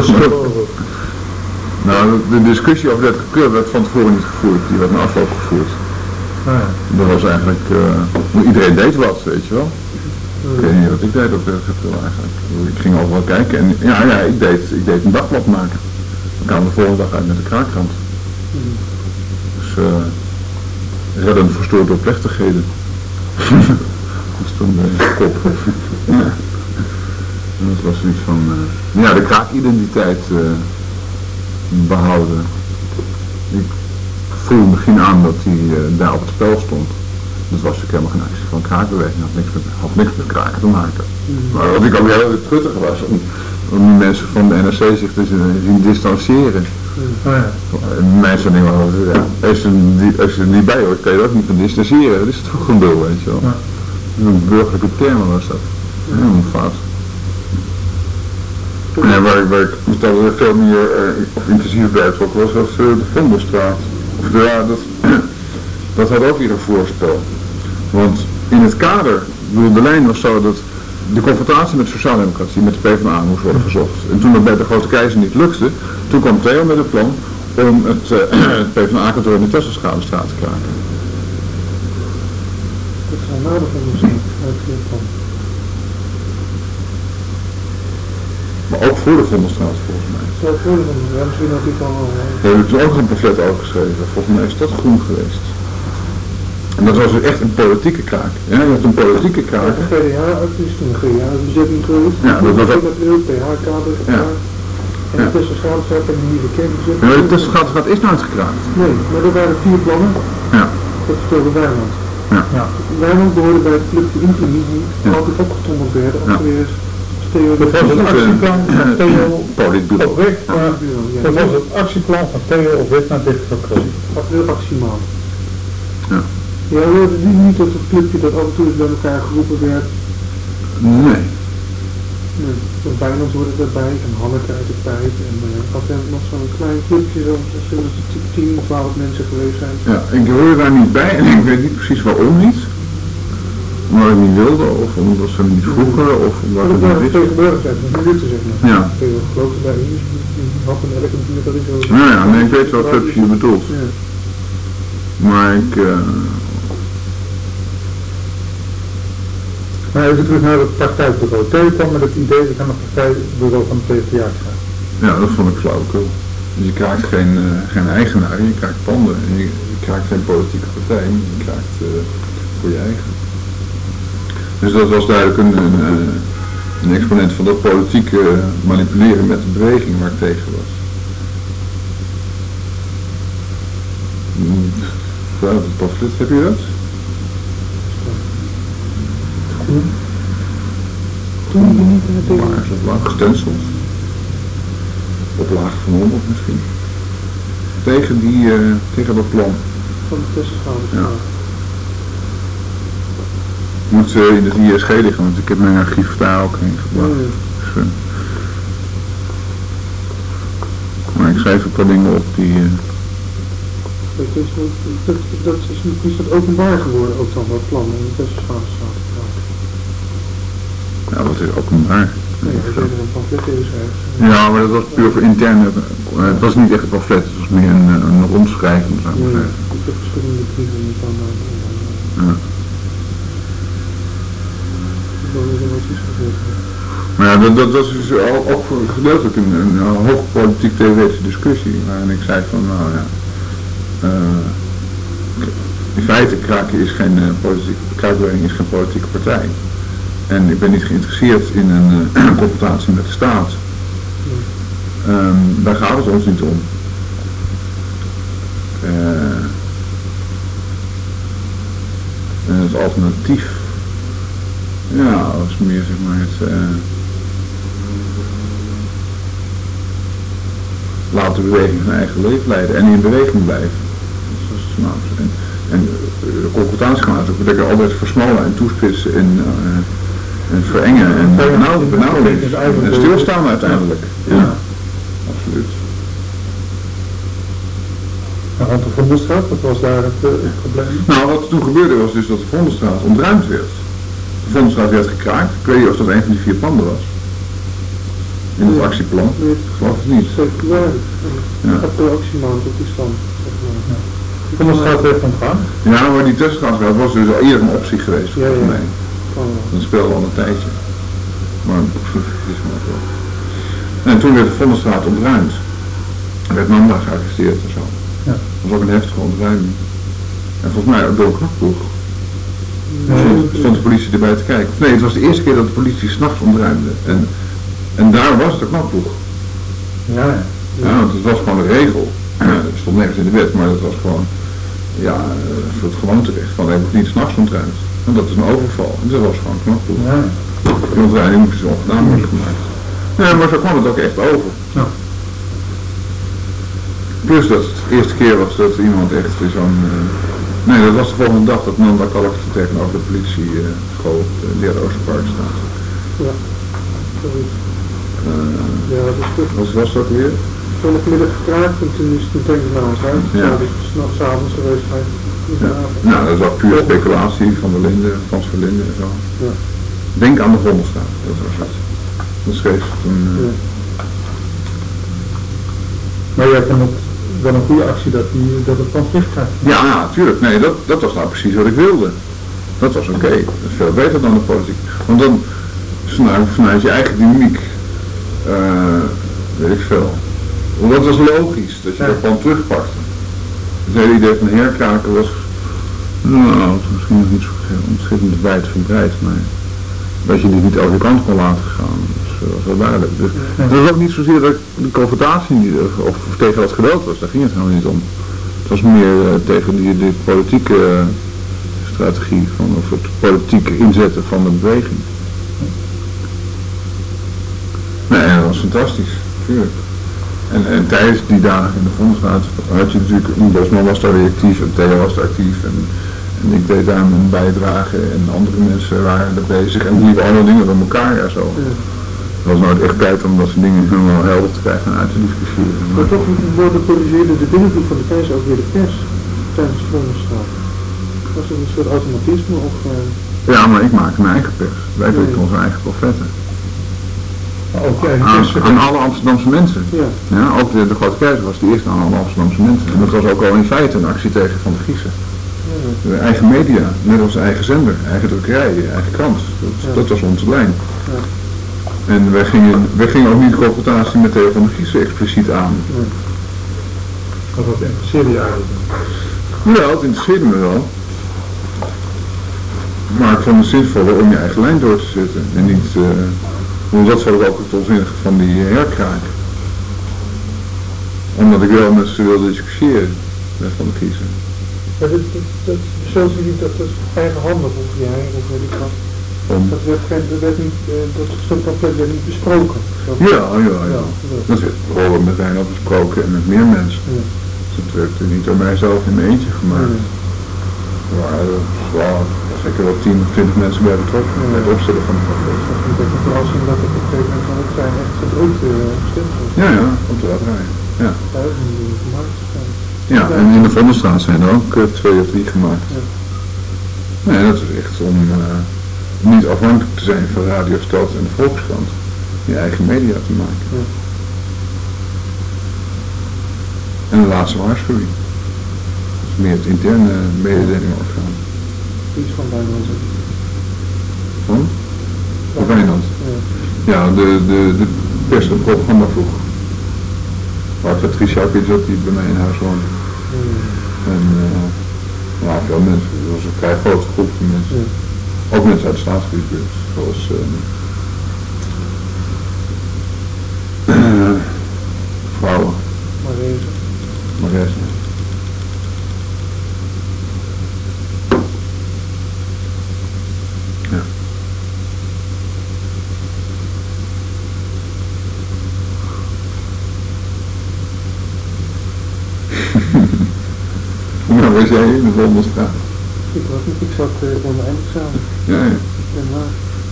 Nou, de discussie over dat gekeur werd van tevoren niet gevoerd, die werd na afloop gevoerd. Ah, ja. Dat was eigenlijk, uh, iedereen deed wat, weet je wel. Ik weet niet wat ik deed op dertig april eigenlijk. Ik ging overal kijken en ja, ja, ik deed, ik deed een dagblad maken. Dan kwamen we de volgende dag uit met de kraakkrant. Dus uh, redden verstoord door plechtigheden. Dat is toen de kop. Ja. En dat was zoiets van, uh, ja, de kraakidentiteit uh, behouden. Ik voelde misschien aan dat hij uh, daar op het spel stond. Dat was natuurlijk helemaal geen actie van kraakbeweging, had niks met, had niks met kraken te maken. Mm. Maar wat ik ook heel truttig was, om, om die mensen van de N R C zich te zien distancieren. Mm. Oh ja. En mensen denken, ja, als je, die, als je er niet bij hoort, kan je er ook niet van distancieren. Dat is het toch een bul, weet je wel. Ja. Een burgerlijke term was dat. Ja. Helemaal fout. Ja, waar, waar ik meteen veel meer uh, of intensief bij trok was, was uh, de Vondelstraat. Of de, ja, dat, dat had ook weer een voorspel. Want in het kader, bedoel, de lijn was zo dat de confrontatie met de sociaaldemocratie, met de PvdA moest worden gezocht. En toen dat bij de grote keizer niet lukte, toen kwam Theo met het plan om het, uh, het PvdA-kantoor in de Tesselschadestraat te kraken. Dat is wel nodig misschien, uit het plan. Maar ook voor de Vondelstraat volgens mij. Zo voor de Vondelstraat, ja, misschien had ik al wel. Daar heb ik toen ook een pamflet over geschreven, volgens mij is dat groen geweest. En dat was dus echt een politieke kraak. Ja, je hebt een politieke kraak. Ja, de G D A, is toen een G D A-bezetting geweest. Ja, dat was ook. P H-kader gekraakt. En de Tesselschadestraat en de nieuwe kernbezetting. Ja, de Tesselschadestraat is nooit gekraakt. Nee, maar er waren vier plannen. Ja. Dat vertelde Wijnand. Ja. Ja. Wijnand behoorde bij het club die niet ja. altijd opgetrommeld werden als ja. weer eens Theo. Dat was het actieplan van Theo Politbureau. op weg naar, dat was het actieplan van Theo op weg naar dertig april. April actiemaand. Ja. Ja, we hoorden nu niet dat het clubje dat af en toe bij elkaar geroepen werd. Nee. Nee, van Wijnand hoorde erbij en Hanneke uit de pijp en uh, altijd nog zo'n klein clubje, zo zullen er tien of twaalf mensen geweest zijn. Ja, ik hoorde daar niet bij en ik weet niet precies waarom niet. Omdat ik niet wilde of omdat ze niet vroegen of omdat ik niet wist. Tegenwoordig zijn, dat is minuten zeg maar. Ja. Theo geloofde bij in, die had een elke minuut dat is zo. Nou ja, nee, ik weet wat clubje je bedoelt. Ja. Maar ik... Uh, Maar even terug naar het partijbureau. Theo kwam met het idee dat aan het partijbureau van de PvdA gaan. Ja, dat vond ik flauwekul. Dus je krijgt geen, uh, geen eigenaar, je krijgt panden. En je, je krijgt geen politieke partij, je krijgt uh, voor je eigen. Dus dat was duidelijk een, een, een exponent van dat politieke manipuleren met de beweging waar ik tegen was. Ja, het pamflet, heb je dat? Toen? Toen je niet in het tegen? Waar is dat lang? Gestenseld? Op laag van honderd misschien. tegen, die, uh, tegen dat plan. Van de testschade. Ja. Moet uh, in het I S G liggen, want ik heb mijn archief daar ook heen gebracht. Ja, ja. Dus, uh, maar ik schrijf een paar dingen op die... Uh, dat, is, dat, dat is, is dat openbaar geworden ook dan, dat plan in de testschade staat. Ja, wat is openbaar? Nee, we hebben er een pamflet in geschreven. Ja, maar dat was puur voor interne. Uh, het was niet echt een pamflet, het was meer een, een rondschrijving, zou ik maar zeggen. Ik heb verschillende brieven van. Uh, ja. Maar ja, dat, dat was dus ook, ook voor gedeeltelijk een, een, een hoog politiek theoretische discussie, waarin ik zei van, nou ja, uh, in feite Kraken is geen uh, politiek, Kraakbeweging is geen politieke partij. En ik ben niet geïnteresseerd in een uh, confrontatie met de staat. Um, daar gaat het ons niet om. Uh, en het alternatief, ja, was meer zeg maar het... Uh, laat de beweging zijn eigen leven leiden en in beweging blijven. Dus dat is, en, en de confrontatie gaat ook lekker altijd versmallen en toespitsen en, uh, en verengen en benauwden, benauwden en stilstaan uiteindelijk. Ja, ja. Absoluut. En rond de Vondelstraat, wat was daar het, uh, het probleem? Nou, wat er toen gebeurde was dus dat de Vondelstraat ontruimd werd. De Vondelstraat werd gekraakt. Ik weet niet of dat een van die vier panden was. In het actieplan? Nee, ik geloof het niet. Circulair. Ja. Dat de actiemaand op die stand. Ja. De Vondelstraat heeft ontgaan? Ja, maar die tussenstraat was dus al eerder een optie geweest voor ja, ja. mij. Oh. Dat speelde al een tijdje. Maar het is maar wel. En toen werd de Vondelstraat ontruimd. Er werd Nanda gearresteerd en zo. Ja. Dat was ook een heftige ontruiming. En volgens mij ook door een knokploeg. Nee, stond, stond de politie erbij te kijken. Nee, het was de eerste keer dat de politie 's nachts ontruimde. En, en daar was de knokploeg. Ja, ja. Ja, want het was gewoon een regel. Het stond nergens in de wet, maar dat was gewoon ja, een soort gewoonterecht. Van hij wordt niet 's nachts ontruimd. En dat is een overval. En dat was gewoon een knokploeg. Ja. Die ontruiming moest dus ongedaan worden gemaakt. Ja, maar zo kwam het ook echt over. Ja. Plus dat het de eerste keer was dat iemand echt zo'n... Uh, nee, dat was de volgende dag dat Nanda Kalk tegenover de politie uh, school op de Derde Oosterpark staat. Ja, sorry. Uh, ja, dat is goed. Wat was dat weer? Zondagmiddag gekraakt en toen is het meteen gedaan zijn. Ja. Dus s'nachts avonds geweest zijn. Ja. Nou, dat is ook puur speculatie van de Linde, Frans van Linde en zo. Ja. Denk aan de Vondelstraat, dat was het. Dat schreef ze toen... Uh, ja. Maar jij vond het wel een goede actie dat, die, dat het van vliegt gaat. Ja, natuurlijk. Nee, dat, dat was nou precies wat ik wilde. Dat was oké. Okay. Dat is veel beter dan de politiek. Want dan, vanuit, vanuit je eigen dynamiek, uh, weet ik veel. Want dat was logisch, dat je ja. dat gewoon terugpakte. Het hele idee van herkraken was, nou, het was misschien nog niet zo ontzettend wijd verbreid, maar dat je die niet over de kant kon laten gaan. Dat was wel duidelijk. Dus het was ook niet zozeer dat de confrontatie of tegen dat geweld was, daar ging het helemaal niet om. Het was meer uh, tegen die, die politieke uh, strategie, van, of het politieke inzetten van de beweging. Nee, dat was fantastisch, natuurlijk. En, en tijdens die dagen in de Vondelstraat had je natuurlijk, Bosman was daar weer actief en Theo was daar actief en, en ik deed daar mijn bijdrage en andere mensen waren er bezig en die liepen allemaal dingen door elkaar en zo. Ja. Het was nooit echt tijd om dat soort dingen helemaal helder te krijgen en uit te discussiëren. Maar, maar toch worden corrigeerde de binnenvloed van de pers ook weer de pers tijdens de Vondelstraat. Was dat een soort automatisme of... Uh... Ja, maar ik maakte mijn eigen pers. Wij weten nee. onze eigen profetten. Okay, aan, aan alle Amsterdamse mensen. Ja. Ja, ook de, de Grote Keizer was de eerste aan alle Amsterdamse mensen. En dat was ook al in feite een actie tegen Van der Giezen. Ja. De eigen media, net als eigen zender, eigen drukkerij, eigen krant. Dat, ja. dat was onze lijn. Ja. En wij gingen, wij gingen ook niet de confrontatie met Theo van der Giezen expliciet aan. Ja. Dat was interesseerde je eigenlijk? Ja, het interesseerde me wel. Maar ik vond het zinvoller om je eigen lijn door te zetten. En niet... Uh, dat vond ik ook het onzinnige van die herkraak. Omdat ik wel met ze wilde discussiëren met Van der Giezen. Ja, dat, dat, dat, zoals je niet, dat is eigenhandig of jij, of weet ik wat. Om. Dat werd, geen, dat werd niet, uh, dat zo'n pamflet werd niet besproken. Dat ja, ja, ja, ja. Dat werd behoorlijk met Wijnald besproken en met meer mensen. Ja. Het werd niet door mijzelf in mijn eentje gemaakt. Nee. Maar er waren zeker wel tien of twintig mensen bij betrokken bij het opstellen van het café. Dat vind ik een verrassing dat het op een gegeven moment van het zijn echt gedrukte gestemd was. Ja, ja, op de radrij. Ja. Duizenden die gemaakt zijn. Ja, en in de Vondelstraat zijn er ook uh, twee of drie gemaakt. Ja. Nee, dat is echt om uh, niet afhankelijk te zijn van Radio Stad en de Volkskrant. Je eigen media te maken. Ja. En de laatste waarschuwing. Dat is meer het interne mededelingorgaan. Iets van Wijnand. Van? Van Wijnand. Ja. Ja, de, de, de pers- en propaganda vroeg. Waar Patricia ook iets dat die bij mij in huis woonde. Mm. En uh, nou, veel mensen. Dat was een vrij grote groep van mensen. Ja. Ook mensen uit de staatsgebied, zoals uh, uh, vrouwen. Maar deze. Maar rest niet. Ja. Nou, waar zei je in de Vondelstraat? Ik was niet, ik zat uh, in mijn eindexamen. Ja, ja. Den Haag.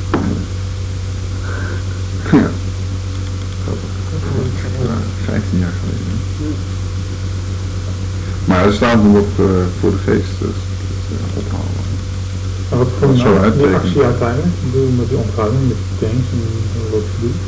Ja. Ja, vijftien jaar geleden. Ja. Maar er staat nog op uh, voor de geest, dus dat uh, ophalen. Maar wat voor Dat zou nou, die uittekenen. actie uiteindelijk? Ik bedoel met die onthouding, met die tanks en wat je doet.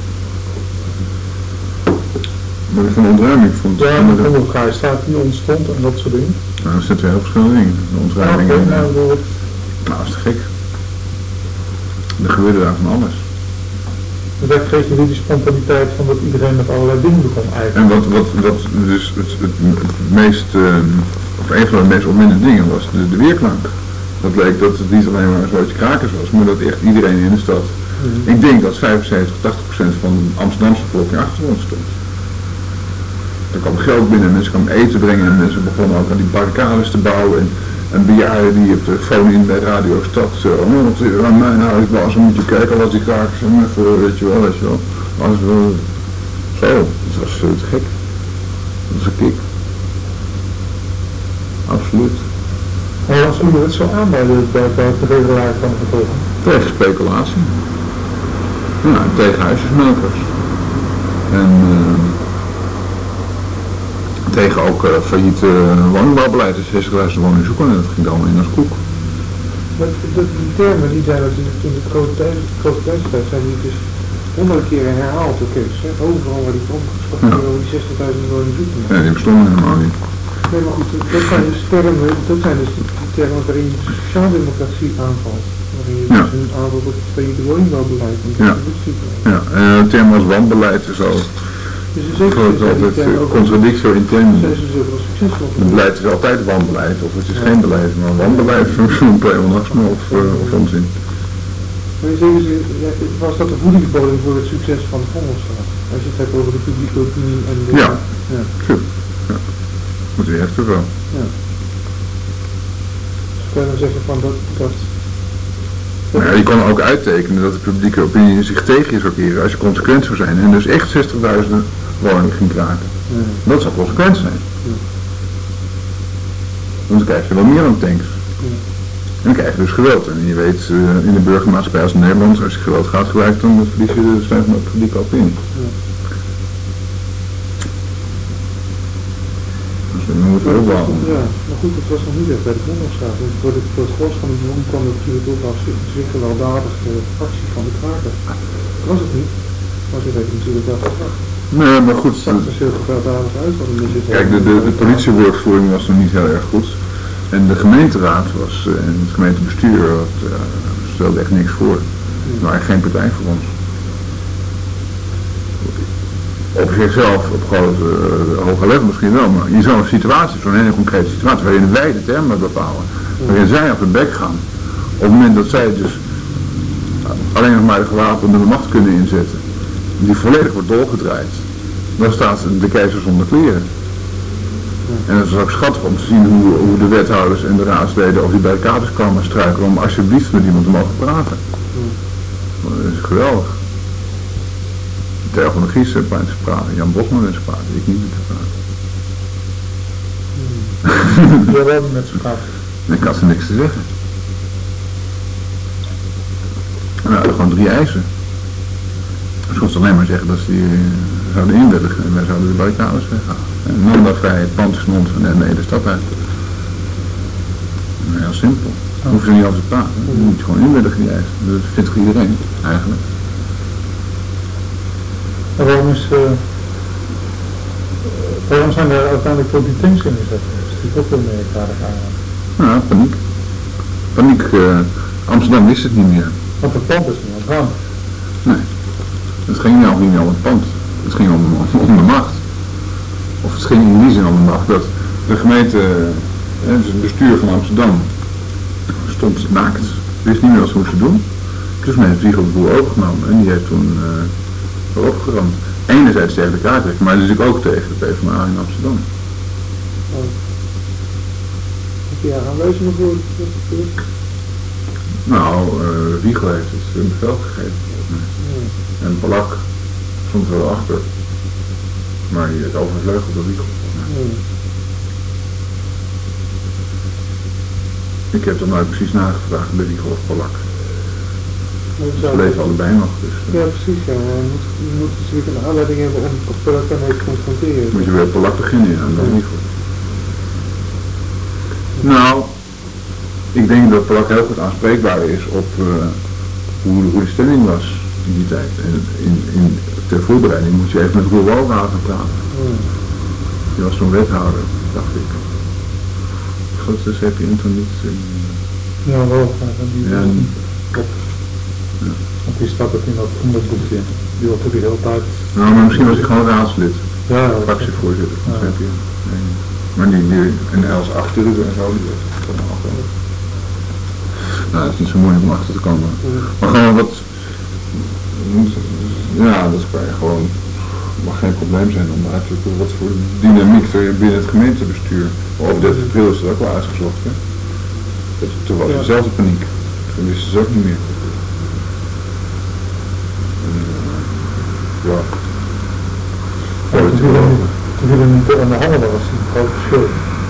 Maar ik van ontruiming vond Ja, vond maar ik- van elkaar staat die ontstond en dat soort dingen. nou, dat zijn twee heel verschillende dingen. De Ja, ontruiming oké, en, maar uh, ik bedoel, het- nou, dat is te gek. Er gebeurde daar van alles. dus dat geeft je weer die spontaniteit van dat iedereen met allerlei dingen begon eigenlijk. En wat, wat, wat dus het, het, het meest, uh, of een van de meest opwindende dingen was de, de weerklank. Dat leek dat het niet alleen maar zoiets krakers was, maar dat echt iedereen in de stad. Mm. Ik denk dat vijfenzeventig, tachtig procent van de Amsterdamse bevolking achter ons stond. Er kwam geld binnen, mensen kwamen eten brengen en mensen begonnen ook aan die barricades te bouwen. En, en bejaarden die op de telefoon in bij Radio Stad, zo, oh, wat er aan mijn huis was, dan moet je kijken wat die krakers en even, weet je wel, weet je wel. Als we, zo, dat was uh, te gek. Dat is een kick. Absoluut. Maar waarom zullen we het zo aan bij de, bij, bij de regelaar van de bevolking? Tegen speculatie. Ja, tegen huisjesmelkers. En uh, tegen ook uh, failliete woningbouwbeleid. Dus zestigduizend woningen zoeken en dat ging allemaal in als koek. Maar de, die termen die zijn natuurlijk in de grote tijd, grote tijdstijd zijn die dus honderden keren herhaald door Kees. Hè? Overal waar die komt gesproken Ja. over die zestigduizend woningen zoeken. Ja, die bestonden helemaal niet. Nee, maar goed, dat zijn dus termen, dat zijn dus die termen waarin je sociaaldemocratie aanvalt. Waarin je Ja. dus een aanval op het failliete woningbouwbeleid en Ja. distributiebeleid. Ja, en het term als wanbeleid is al, Dus in ik zekere geloof zin zijn die altijd termen uh, ook contradictio in termen. zijn ze zoveel succesvol. Het beleid is altijd wanbeleid, of het is geen beleid, maar wanbeleid is een pleonasme of, uh, of onzin. Maar in zekere zin ja, was dat de voedingsbodem voor het succes van de Vondelstraat. Als je het hebt over de publieke opinie en de... Ja. ja. Goed. Ja. Moet je echt wel. Ja. Dus kan je dan zeggen van dat... dat Maar ja, je kan ook uittekenen dat de publieke opinie zich tegen je zou keren als je consequent zou zijn en dus echt zestigduizend woningen ging kraken. ja. Dat zou consequent zijn. Ja. Want dan krijg je wel meer dan tanks. Ja. En dan krijg je dus geweld. En je weet uh, in de burgermaatschappij als Nederland, als je geweld gaat gebruiken, dan verlies je de steun van de publieke opinie. Ja. Dus dan moeten we ook wel. Ja, maar goed, het was nog niet echt bij de Vondelstraat. Want voor, het- voor het gros van de beroem kwam er natuurlijk ook als zich gewelddadige actie van de kraker. Dat was het niet, maar ze heeft natuurlijk wel gebracht. Nee, maar goed. Het zag er heel gewelddadig uit, want er zit Kijk, de, de, de politiewoordvoering was nog niet heel erg goed. En de gemeenteraad was, uh, en het gemeentebestuur had, uh, stelde echt niks voor. Er waren geen partij voor ons. Op zichzelf, op grote, uh, hoge level misschien wel, maar in zo'n situatie, zo'n hele concrete situatie, waarin wij de termen bepalen, waarin zij op hun bek gaan, op het moment dat zij dus alleen nog maar de gewapende macht kunnen inzetten, die volledig wordt doorgedraaid, dan staat de keizer zonder kleren. En het is ook schattig om te zien hoe, hoe de wethouders en de raadsleden over die barricades kwamen struikelen om alsjeblieft met iemand te mogen praten. Dat is geweldig. Theo van der Gies heeft praten, Jan Bosman heeft praten, ik niet te praten. Je wilde met z'n gaf. Ik had ze niks te zeggen. We hadden gewoon drie eisen. Ze konden alleen maar zeggen dat ze die uh, zouden inwilligen en wij zouden de barricades weghalen. En mandavrijheid, pantersmond en nee, de stad uit. Nou, heel simpel. Dan hoeven ze niet altijd te praten. Je moet gewoon inwilligen die eisen. Dat vindt toch iedereen, eigenlijk. En waarom is... Uh, waarom zijn er uiteindelijk voor die tanks ingezet? Dat is natuurlijk ook wel merkwaardig aan. Nou, paniek. Paniek. Uh, Amsterdam wist het niet meer. Want het pand is niet ontgaan. Nee. Het ging nou niet om het pand. Het ging om, om, om de macht. Of het ging in die zin om de macht dat de gemeente, eh, dus het bestuur van Amsterdam, stond naakt. Wist niet meer wat ze moesten doen. Dus men heeft Wiegel de boel overgenomen en die heeft toen uh, erop geramd. Enerzijds tegen de kaartrekker, maar dus ook tegen de PvdA in Amsterdam. Oh. Heb je daar aanwijzingen voor? Nou, uh, Wiegel heeft het een bevel gegeven volgens mij. Ja. En Polak stond er wel achter. Maar die is overvleugeld door Wiegel volgens mij. Ja. Ik heb er nooit precies nagevraagd bij Wiegel of Polak. Ze leven allebei nog. Dus, uh. Ja, precies. Ja. Je moet, je moet natuurlijk een aanleiding hebben om Polak daarmee te confronteren. Moet je weer Polak beginnen en dan Wiegel. Nou, ik denk dat Polak heel goed aanspreekbaar is op uh, hoe, hoe de stemming was in die tijd. En in, in, ter voorbereiding moet je even met Roel Walraad gaan praten. Mm. Die was toen wethouder, dacht ik. Goed, dus heb je hem toen niet... Uh, ja, Walraad. Ja, ja. Want die staat ook in dat onderboekje. Die wordt ook de hele tijd... Nou, maar misschien was hij gewoon raadslid. Ja, ja. Fractievoorzitter, ja. Heb je. Nee. Maar die, die en Els achter en zo, die was dat dan ook wel. Nou, het is niet zo moeilijk om achter te komen. Mm. Maar gewoon wat... Ja, dat kan je gewoon... mag geen probleem zijn om uit te zoeken wat voor dynamiek er binnen het gemeentebestuur. Op dertig april is dat ook wel uitgezocht, hè. Dat, toen was ja. dezelfde paniek. Toen wisten ze ook niet meer. En, uh, ja. Ja, toen viel er niet aan de handen, was een groot verschil.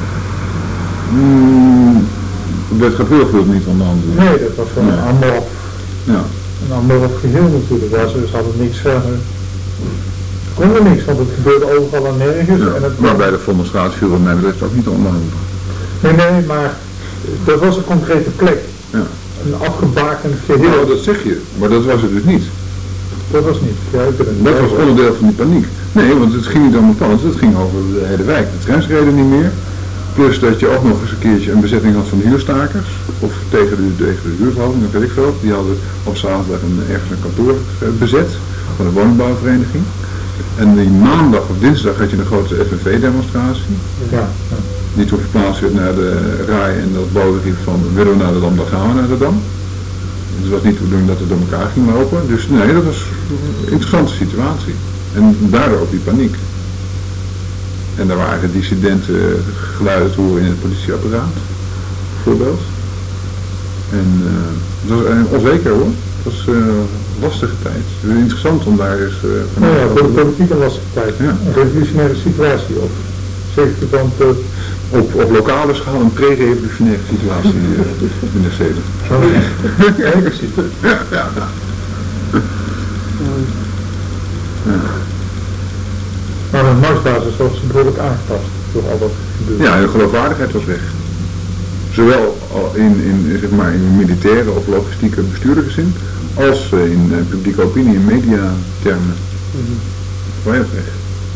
Mm, dertig april viel het niet aan de handen. Nee, dat was gewoon nee. een anderhalf. Ja. Een anderhalf geheel natuurlijk. Ja, ze hadden niks verder. Ze konden niks, want het gebeurde overal en nergens. Ja, en het maar bij de Vondelstraat viel het mij betreft ook niet aan de handen. Nee, nee, maar dat was een concrete plek. Ja. Een afgebakend geheel. Nou, dat zeg je, maar dat was het dus niet. Dat was niet. Ja, ik ben dat was onderdeel van die paniek. Nee, want het ging niet om het pand, het ging over de hele wijk. De trams reden niet meer. Plus dat je ook nog eens een keertje een bezetting had van huurstakers. Of tegen de, tegen de huurverhoging, dat weet ik veel. Die hadden op zaterdag een, ergens een kantoor bezet van de woningbouwvereniging. En die maandag of dinsdag had je een grote F N V-demonstratie. Ja, ja. Die toen verplaatst werd naar de Rai en dat Bode riep van willen we naar de Dam, dan gaan we naar de Dam. Het was niet de bedoeling dat het door elkaar ging lopen. Dus nee, dat was een interessante situatie. En daardoor ook die paniek. En daar waren dissidenten geluiden te horen in het politieapparaat, bijvoorbeeld. En uh, het was uh, onzeker hoor. Het was uh, een lastige tijd. Het is interessant om daar eens... Uh, nou ja, voor de politiek een lastige tijd. Ja. Een revolutionaire situatie. Of zegt u dan te... Op, op lokale schaal een pre-revolutionaire situatie uh, in de zeventig. Ja, precies. Ja, ja. Ja. Maar de marktbasis was behoorlijk aangepast door al dat gebeurde. Ja, de geloofwaardigheid was weg. Zowel in, in, zeg maar, in militaire of logistieke bestuurlijke zin, als in uh, publieke opinie en media termen. Mm-hmm. Volledig weg.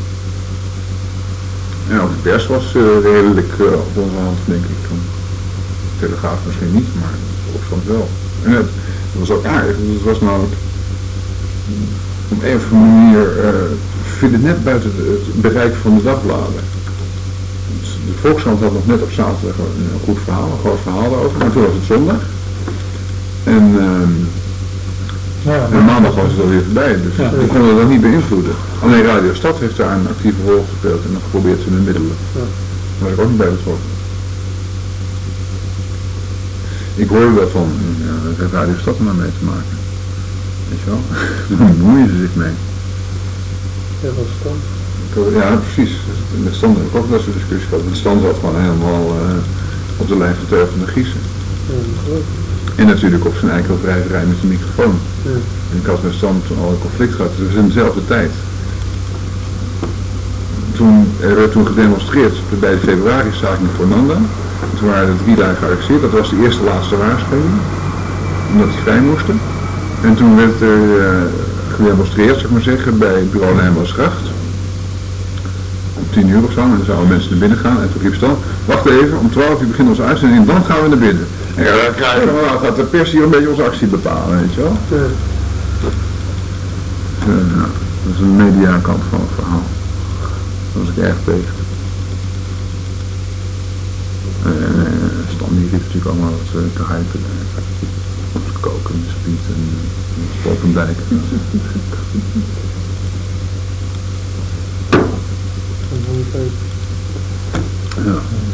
En ook de pers was uh, redelijk uh, op onze hand, denk ik. Telegraaf misschien niet, maar de opstand wel. En het, het was ook aardig, het was namelijk op een of andere manier uh, viel het net buiten het bereik van de dagbladen. De Volkskrant had nog net op zaterdag een goed verhaal, een groot verhaal daarover, maar toen was het zondag. En, um, ja, en maandag was het alweer voorbij, dus ja, we konden dat niet beïnvloeden. Alleen Radio Stad heeft daar een actieve rol gespeeld en dat geprobeerd te bemiddelen. Ja. Daar was ik ook niet bij betrokken. Ik hoorde wel van, ja, dat heeft Radio Stad er maar mee te maken. Weet je wel? Daar bemoeien ze zich mee. Ja, wat is het dan? Ja, precies. Met Stan heb ik ook dat soort discussie gehad. Met Stan zat gewoon helemaal uh, op de lijn van Theo van de Giezen. Ja, en natuurlijk op zijn eigen wrijverij met zijn microfoon. Ja. En ik had met Stan al een conflict gehad, dus in dezelfde tijd. Toen, er werd toen gedemonstreerd bij de februari-staking voor Nanda. Toen waren er drie dagen gearresteerd, dat was de eerste laatste waarschuwing. Omdat die vrij moesten. En toen werd er uh, gedemonstreerd, zeg ik maar zeggen, bij bureau Nijmansgracht. Om tien uur of zo, en dan zouden mensen naar binnen gaan. En toen riep Stan, wacht even, om twaalf uur begint onze uitzending en dan gaan we naar binnen. En ja, dan krijgen we, dan gaat de pers hier een beetje onze actie bepalen, weet je wel. Ja. Dus, uh, dat is een mediakant van het verhaal. Daar was ik erg tegen. En uh, Stan die riep natuurlijk allemaal wat uh, te hypen. Koken, Spiet en uh, Spopendijk. Ja.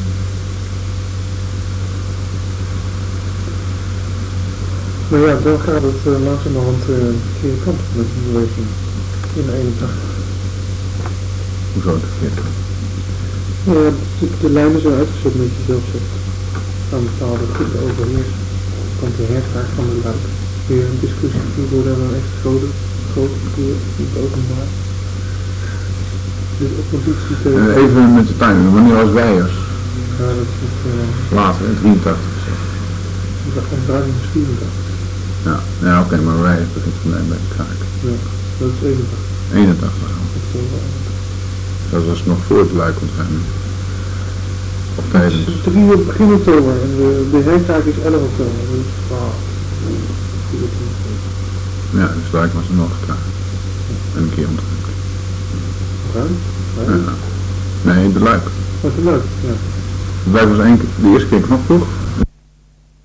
Maar ja, dan gaat het uh, langzamerhand uh, de verkeerde kant op met die beweging in de eenentachtig. Hoezo de verkeerde kant? Ja, de, de lijnen zijn uitgezet met je zelf zegt. Aan bepaalde groepen overheersen. Komt de herspraak van de luid. Weer een discussie die wordt dan echt grote, grote verkeer, niet openbaar. Dus oppositie tegen... Uh, even met de timing, wanneer was Weijers? Ja, dat is niet... Uh, Later, in drieëntachtig. Ik dacht van duizend vierentachtig. Ja, ja oké, okay, maar Weijers begint van mij bij de kraak. Ja, dat is eenentachtig. eenentachtig al. Dat was nog voor het luikontruiming. Of tijdens? Het is drie uur begin oktober en de, de hertaak is elf oktober. Dus wow. Ja, dus luik was er nog klaar. En een keer ontruimd. Ruim? Ja. Nee, de luik. Wat is leuk, ja. De luik was één keer, de eerste keer knap vroeg.